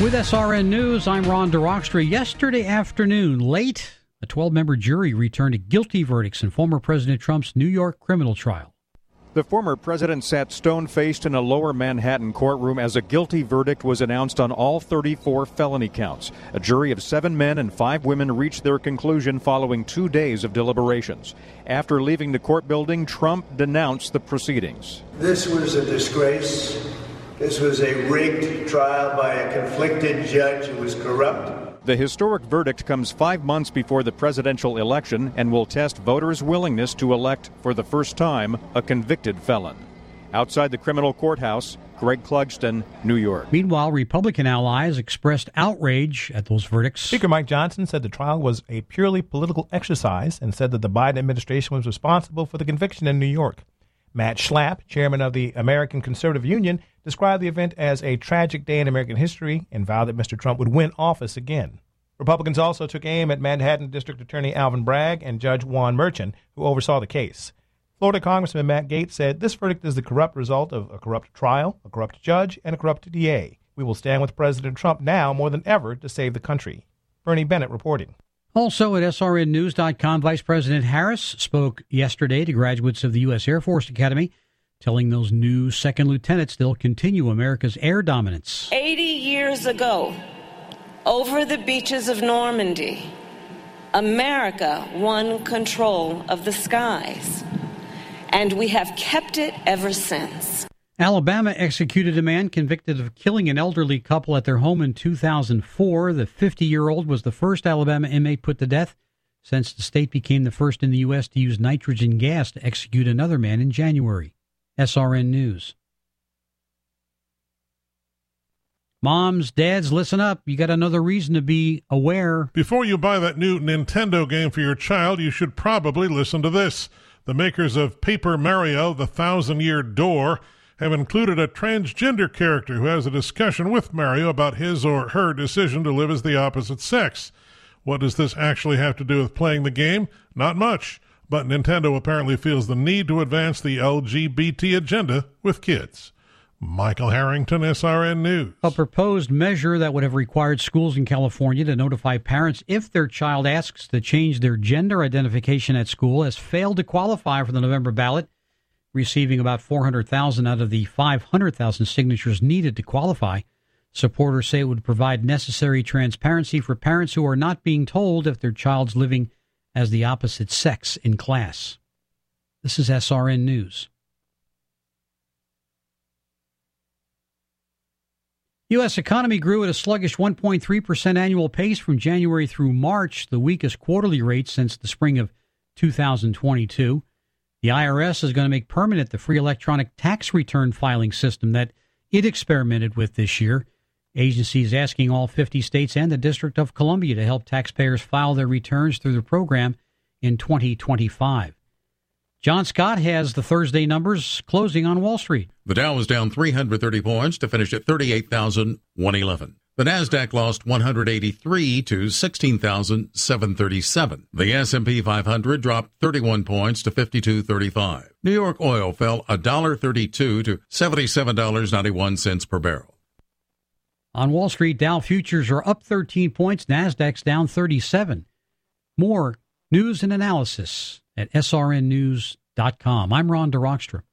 With SRN News, I'm Ron DeRockstra. Yesterday afternoon, late, a 12-member jury returned a guilty verdicts in former President Trump's New York criminal trial. The former president sat stone-faced in a lower Manhattan courtroom as a guilty verdict was announced on all 34 felony counts. A jury of 7 men and 5 women reached their conclusion following 2 days of deliberations. After leaving the court building, Trump denounced the proceedings. This was a disgrace. This was a rigged trial by a conflicted judge who was corrupt. The historic verdict comes 5 months before the presidential election and will test voters' willingness to elect, for the first time, a convicted felon. Outside the criminal courthouse, Greg Clugston, New York. Meanwhile, Republican allies expressed outrage at those verdicts. Speaker Mike Johnson said the trial was a purely political exercise and said that the Biden administration was responsible for the conviction in New York. Matt Schlapp, chairman of the American Conservative Union, described the event as a tragic day in American history and vowed that Mr. Trump would win office again. Republicans also took aim at Manhattan District Attorney Alvin Bragg and Judge Juan Merchan, who oversaw the case. Florida Congressman Matt Gaetz said this verdict is the corrupt result of a corrupt trial, a corrupt judge, and a corrupt DA. We will stand with President Trump now more than ever to save the country. Bernie Bennett reporting. Also at SRNnews.com, Vice President Harris spoke yesterday to graduates of the U.S. Air Force Academy, telling those new second lieutenants they'll continue America's air dominance. 80 years ago, over the beaches of Normandy, America won control of the skies, and we have kept it ever since. Alabama executed a man convicted of killing an elderly couple at their home in 2004. The 50-year-old was the first Alabama inmate put to death since the state became the first in the U.S. to use nitrogen gas to execute another man in January. SRN News. Moms, dads, listen up. You got another reason to be aware. Before you buy that new Nintendo game for your child, you should probably listen to this. The makers of Paper Mario, The 1,000-Year Door, have included a transgender character who has a discussion with Mario about his or her decision to live as the opposite sex. What does this actually have to do with playing the game? Not much. But Nintendo apparently feels the need to advance the LGBT agenda with kids. Michael Harrington, SRN News. A proposed measure that would have required schools in California to notify parents if their child asks to change their gender identification at school has failed to qualify for the November ballot, receiving about 400,000 out of the 500,000 signatures needed to qualify. Supporters say it would provide necessary transparency for parents who are not being told if their child's living as the opposite sex in class. This is SRN News. U.S. economy grew at a sluggish 1.3% annual pace from January through March, the weakest quarterly rate since the spring of 2022. The IRS is going to make permanent the free electronic tax return filing system that it experimented with this year. Agency is asking all 50 states and the District of Columbia to help taxpayers file their returns through the program in 2025. John Scott has the Thursday numbers closing on Wall Street. The Dow was down 330 points to finish at 38,111. The Nasdaq lost 183 to 16,737. The S&P 500 dropped 31 points to 52.35. New York oil fell $1.32 to $77.91 per barrel. On Wall Street, Dow futures are up 13 points, Nasdaq's down 37. More news and analysis at srnnews.com. I'm Ron DeRockstra.